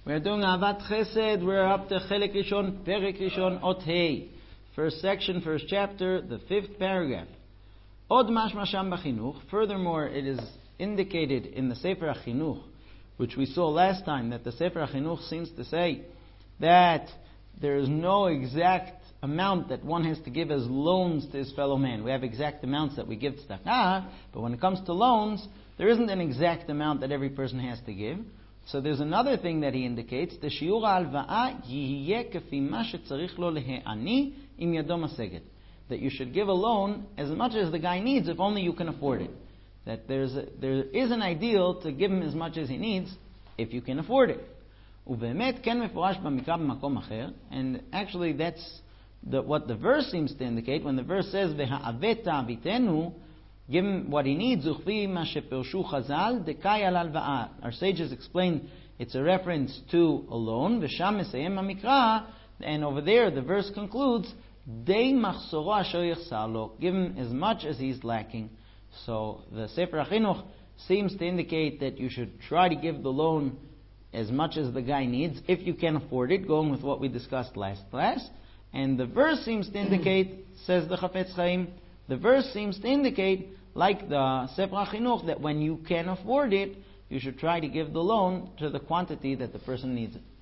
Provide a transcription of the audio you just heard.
We're doing Ahavat Chesed. We're up to Chelek Rishon, Perek Rishon, Ot Hei. First section, first chapter, the 5th paragraph. Od mashma sham b'chinuch. Furthermore, it is indicated in the Sefer HaChinuch, which we saw last time, that the Sefer HaChinuch seems to say that there is no exact amount that one has to give as loans to his fellow man. We have exact amounts that we give tzedakah, but when it comes to loans, there isn't an exact amount that every person has to give. So there's another thing that he indicates, the shiur ha'alva'a yihye kefi ma shetzarich lo lehe'ani im yado maseget. That you should give a loan as much as the guy needs if only you can afford it. That there is an ideal to give him as much as he needs if you can afford it. Uve'emet ken mefurash b'mikra b'makom acher, and actually that's what the verse seems to indicate. When the verse says ve'ha'avet ta'avitenu, give him what he needs. Our sages explain it's a reference to a loan. And over there the verse concludes, give him as much as he's lacking. So the Sefer HaChinuch seems to indicate that you should try to give the loan as much as the guy needs, if you can afford it, going with what we discussed last class. And the verse seems to indicate, says the Chafetz Chaim, the verse seems to indicate, like the Sefer HaChinuch, that when you can afford it, you should try to give the loan to the quantity that the person needs it.